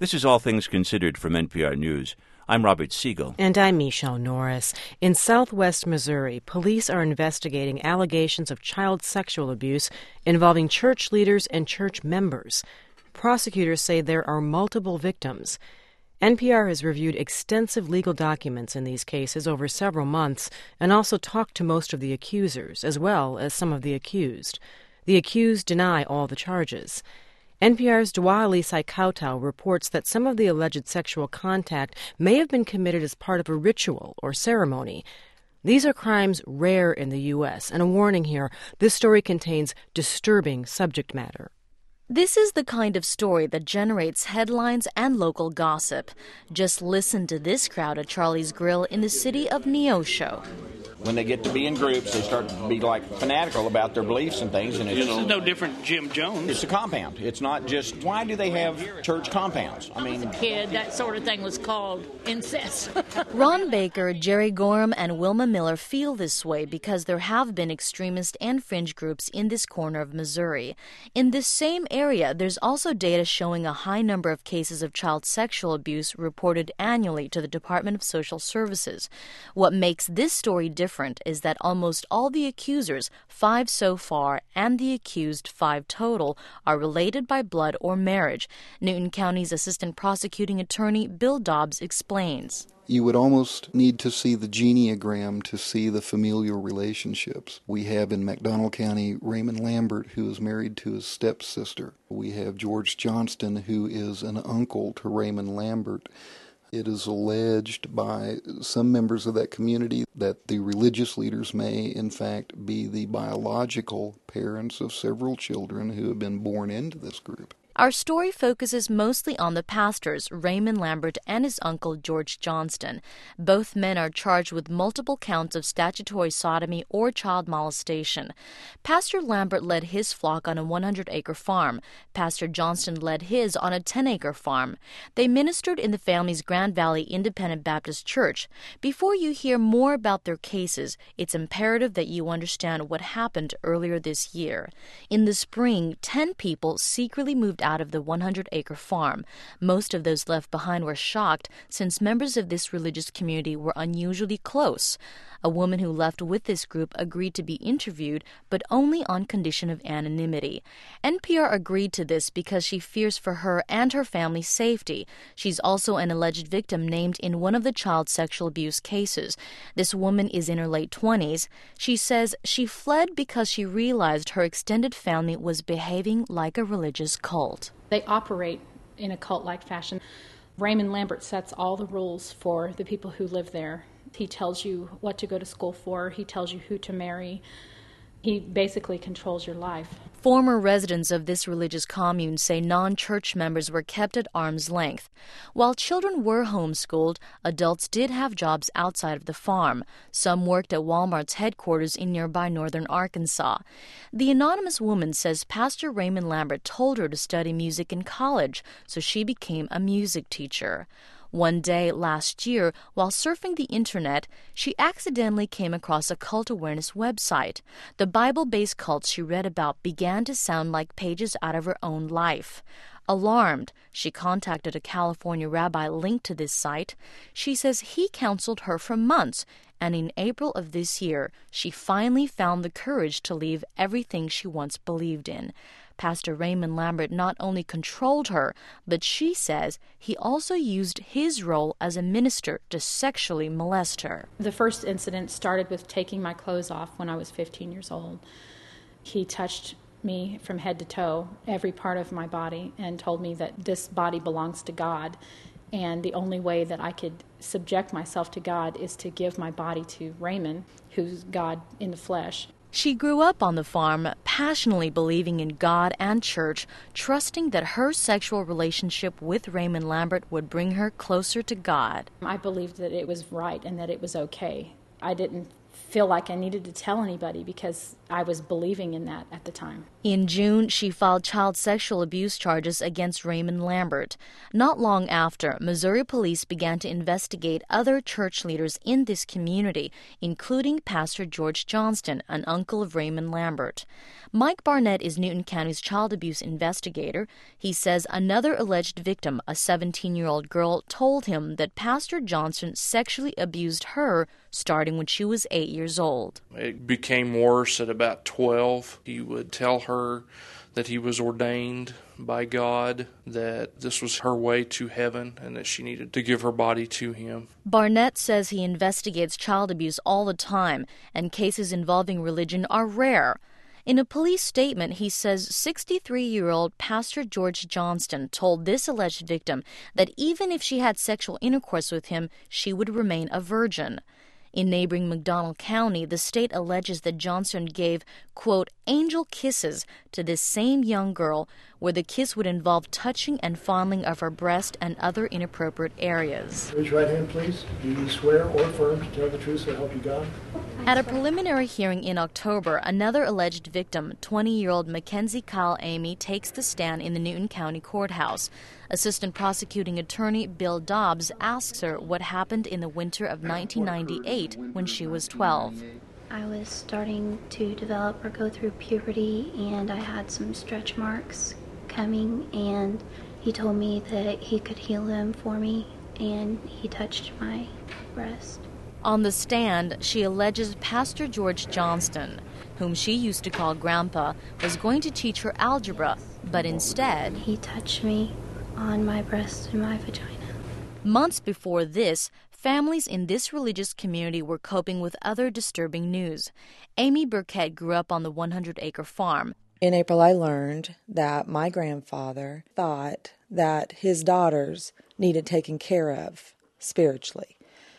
This is All Things Considered from NPR News. I'm Robert Siegel. And I'm Michelle Norris. In southwest Missouri, police are investigating allegations of child sexual abuse involving church leaders and church members. Prosecutors say there are multiple victims. NPR has reviewed extensive legal documents in these cases over several months and also talked to most of the accusers, as well as some of the accused. The accused deny all the charges. NPR's Dua Elisai Kautau reports that some of the alleged sexual contact may have been committed as part of a ritual or ceremony. These are crimes rare in the U.S., and a warning here, this story contains disturbing subject matter. This is the kind of story that generates headlines and local gossip. Just listen to this crowd at Charlie's Grill in the city of Neosho. When they get to be in groups, they start to be like fanatical about their beliefs and things. And this is no different than Jim Jones. It's a compound. It's not just, why do they have church compounds? I mean, as a kid, that sort of thing was called incest. Ron Baker, Jerry Gorham, and Wilma Miller feel this way because there have been extremist and fringe groups in this corner of Missouri. In this same area, there's also data showing a high number of cases of child sexual abuse reported annually to the Department of Social Services. What makes this story different is that almost all the accusers, 5 so far, and the accused 5 total, are related by blood or marriage. Newton County's Assistant Prosecuting Attorney Bill Dobbs explains. You would almost need to see the genealogram to see the familial relationships. We have in McDonald County Raymond Lambert, who is married to his stepsister. We have George Johnston, who is an uncle to Raymond Lambert. It is alleged by some members of that community that the religious leaders may, in fact, be the biological parents of several children who have been born into this group. Our story focuses mostly on the pastors, Raymond Lambert and his uncle George Johnston. Both men are charged with multiple counts of statutory sodomy or child molestation. Pastor Lambert led his flock on a 100-acre farm. Pastor Johnston led his on a 10-acre farm. They ministered in the family's Grand Valley Independent Baptist Church. Before you hear more about their cases, it's imperative that you understand what happened earlier this year. In the spring, 10 people secretly moved out of the 100-acre farm. Most of those left behind were shocked since members of this religious community were unusually close. A woman who left with this group agreed to be interviewed, but only on condition of anonymity. NPR agreed to this because she fears for her and her family's safety. She's also an alleged victim named in one of the child sexual abuse cases. This woman is in her late 20s. She says she fled because she realized her extended family was behaving like a religious cult. They operate in a cult-like fashion. Raymond Lambert sets all the rules for the people who live there. He tells you what to go to school for. He tells you who to marry. He basically controls your life. Former residents of this religious commune say non-church members were kept at arm's length. While children were homeschooled, adults did have jobs outside of the farm. Some worked at Walmart's headquarters in nearby northern Arkansas. The anonymous woman says Pastor Raymond Lambert told her to study music in college, so she became a music teacher. One day last year, while surfing the internet, she accidentally came across a cult awareness website. The Bible-based cults she read about began to sound like pages out of her own life. Alarmed, she contacted a California rabbi linked to this site. She says he counseled her for months, and in April of this year, she finally found the courage to leave everything she once believed in. Pastor Raymond Lambert not only controlled her, but she says he also used his role as a minister to sexually molest her. The first incident started with taking my clothes off when I was 15 years old. He touched me from head to toe, every part of my body, and told me that this body belongs to God, and the only way that I could subject myself to God is to give my body to Raymond, who's God in the flesh. She grew up on the farm, passionately believing in God and church, trusting that her sexual relationship with Raymond Lambert would bring her closer to God. I believed that it was right and that it was okay. I didn't feel like I needed to tell anybody because I was believing in that at the time. In June, she filed child sexual abuse charges against Raymond Lambert. Not long after, Missouri police began to investigate other church leaders in this community, including Pastor George Johnston, an uncle of Raymond Lambert. Mike Barnett is Newton County's child abuse investigator. He says another alleged victim, a 17-year-old girl, told him that Pastor Johnston sexually abused her starting when she was 8 years old. It became worse at about 12. He would tell her that he was ordained by God, that this was her way to heaven, and that she needed to give her body to him. Barnett says he investigates child abuse all the time, and cases involving religion are rare. In a police statement, he says 63-year-old Pastor George Johnston told this alleged victim that even if she had sexual intercourse with him, she would remain a virgin. In neighboring McDonald County, the state alleges that Johnston gave, quote, angel kisses to this same young girl, where the kiss would involve touching and fondling of her breast and other inappropriate areas. Raise your right hand, please. Do you swear or affirm to tell the truth so help you God? At a preliminary hearing in October, another alleged victim, 20-year-old Mackenzie Kyle Amy, takes the stand in the Newton County Courthouse. Assistant Prosecuting Attorney Bill Dobbs asks her what happened in the winter of 1998 when she was 12. I was starting to develop or go through puberty, and I had some stretch marks coming, and he told me that he could heal them for me, and he touched my breast. On the stand, she alleges Pastor George Johnston, whom she used to call Grandpa, was going to teach her algebra, but instead he touched me on my breast and my vagina. Months before this, families in this religious community were coping with other disturbing news. Amy Burkett grew up on the 100-acre farm. In April, I learned that my grandfather thought that his daughters needed taken care of spiritually.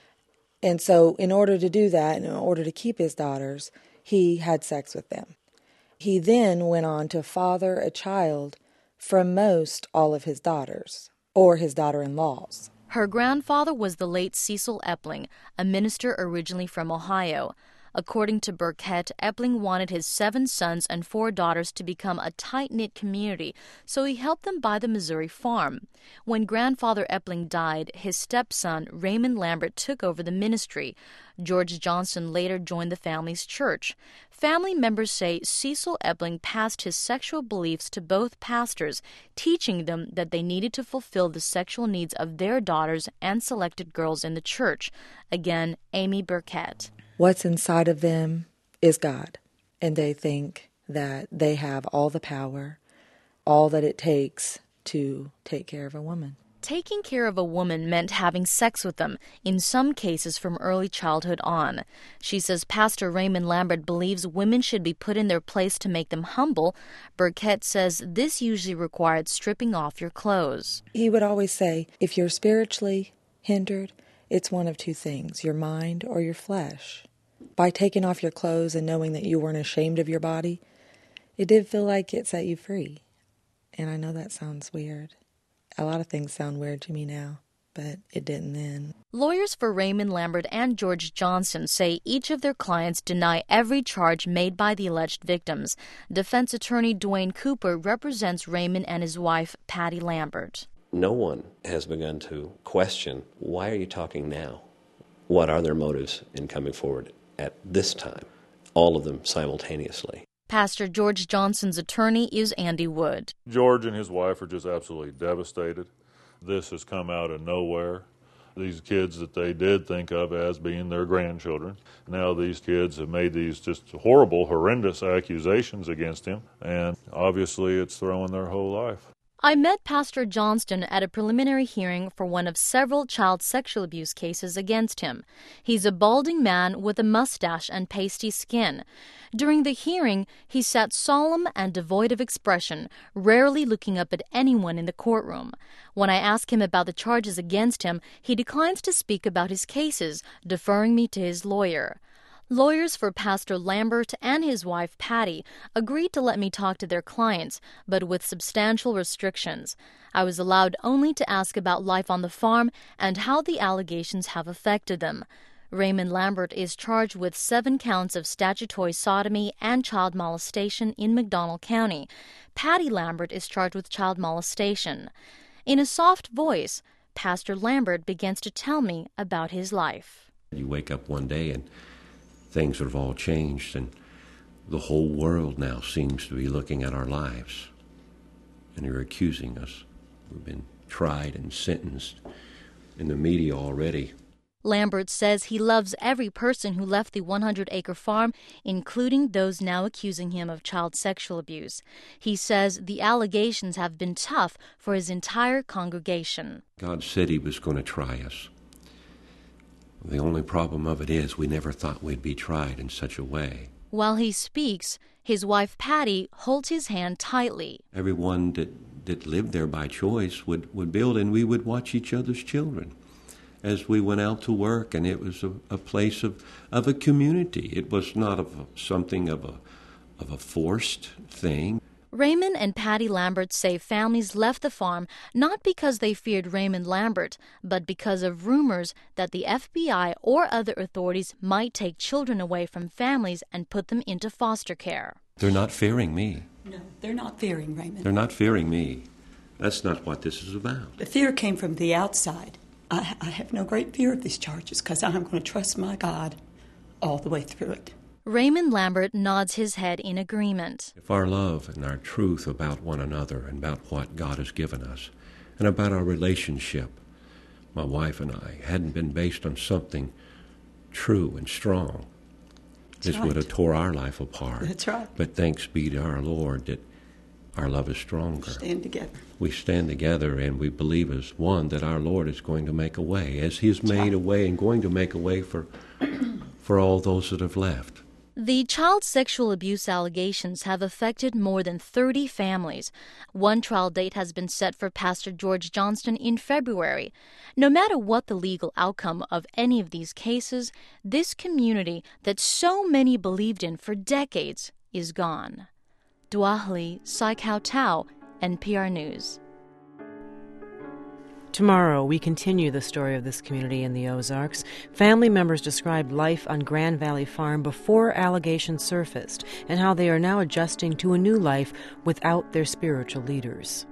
And so in order to do that, in order to keep his daughters, he had sex with them. He then went on to father a child from most all of his daughters, or his daughter-in-laws. Her grandfather was the late Cecil Epling, a minister originally from Ohio. According to Burkett, Epling wanted his 7 sons and 4 daughters to become a tight-knit community, so he helped them buy the Missouri farm. When Grandfather Epling died, his stepson, Raymond Lambert, took over the ministry. George Johnston later joined the family's church. Family members say Cecil Epling passed his sexual beliefs to both pastors, teaching them that they needed to fulfill the sexual needs of their daughters and selected girls in the church. Again, Amy Burkett. What's inside of them is God, and they think that they have all the power, all that it takes to take care of a woman. Taking care of a woman meant having sex with them, in some cases from early childhood on. She says Pastor Raymond Lambert believes women should be put in their place to make them humble. Burkett says this usually required stripping off your clothes. He would always say, if you're spiritually hindered, it's one of 2 things, your mind or your flesh. By taking off your clothes and knowing that you weren't ashamed of your body, it did feel like it set you free. And I know that sounds weird. A lot of things sound weird to me now, but it didn't then. Lawyers for Raymond Lambert and George Johnston say each of their clients deny every charge made by the alleged victims. Defense attorney Dwayne Cooper represents Raymond and his wife, Patty Lambert. No one has begun to question, why are you talking now? What are their motives in coming forward at this time? All of them simultaneously. Pastor George Johnston's attorney is Andy Wood. George and his wife are just absolutely devastated. This has come out of nowhere. These kids that they did think of as being their grandchildren, now these kids have made these just horrible, horrendous accusations against him, and obviously it's throwing their whole life. I met Pastor Johnston at a preliminary hearing for one of several child sexual abuse cases against him. He's a balding man with a mustache and pasty skin. During the hearing, he sat solemn and devoid of expression, rarely looking up at anyone in the courtroom. When I ask him about the charges against him, he declines to speak about his cases, deferring me to his lawyer. Lawyers for Pastor Lambert and his wife Patty agreed to let me talk to their clients, but with substantial restrictions. I was allowed only to ask about life on the farm and how the allegations have affected them. Raymond Lambert is charged with 7 counts of statutory sodomy and child molestation in McDonald County. Patty Lambert is charged with child molestation. In a soft voice, Pastor Lambert begins to tell me about his life. You wake up one day and things have all changed, and the whole world now seems to be looking at our lives, and they're accusing us. We've been tried and sentenced in the media already. Lambert says he loves every person who left the 100-acre farm, including those now accusing him of child sexual abuse. He says the allegations have been tough for his entire congregation. God said he was going to try us. The only problem of it is we never thought we'd be tried in such a way. While he speaks, his wife Patty holds his hand tightly. Everyone that lived there by choice would build, and we would watch each other's children as we went out to work, and it was a place of a community. It was not something of a forced thing. Raymond and Patty Lambert say families left the farm not because they feared Raymond Lambert, but because of rumors that the FBI or other authorities might take children away from families and put them into foster care. They're not fearing me. No, they're not fearing Raymond. They're not fearing me. That's not what this is about. The fear came from the outside. I have no great fear of these charges because I'm going to trust my God all the way through it. Raymond Lambert nods his head in agreement. If our love and our truth about one another and about what God has given us and about our relationship, my wife and I, hadn't been based on something true and strong, this would have tore our life apart. That's right. But thanks be to our Lord that our love is stronger. Stand together. We stand together, and we believe as one that our Lord is going to make a way, as he has made a way and going to make a way for all those that have left. The child sexual abuse allegations have affected more than 30 families. One trial date has been set for Pastor George Johnston in February. No matter what the legal outcome of any of these cases, this community that so many believed in for decades is gone. Dua Hli, Sai Kao Tao, NPR News. Tomorrow, we continue the story of this community in the Ozarks. Family members described life on Grand Valley Farm before allegations surfaced and how they are now adjusting to a new life without their spiritual leaders.